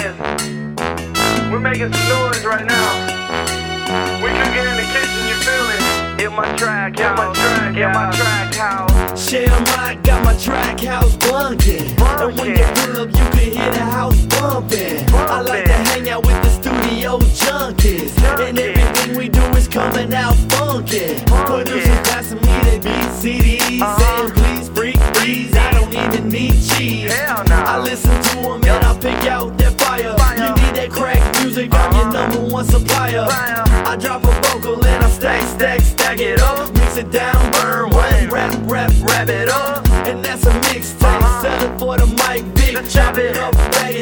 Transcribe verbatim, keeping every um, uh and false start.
playing. We're making some noise right now. We could get in the kitchen, you feel it? Hit my track, hit my track, hit my track house. Share my, got my track house bunkin'. And when you pull up, you can hear the house bumpin'. I like to hang out with the studio junkies, and everything we do is coming out funky. Producers passing me the beats, C Ds, saying please freak these. I don't even need cheese. I listen to them and I pick out that fire. You need that crack music, I'm your number one supplier. I drop a vocal and I stack, stack, stack it up. Mix it down, burn one, rap, rap, wrap it up. And that's a mixtape, sell it for the mic, big, chop it up.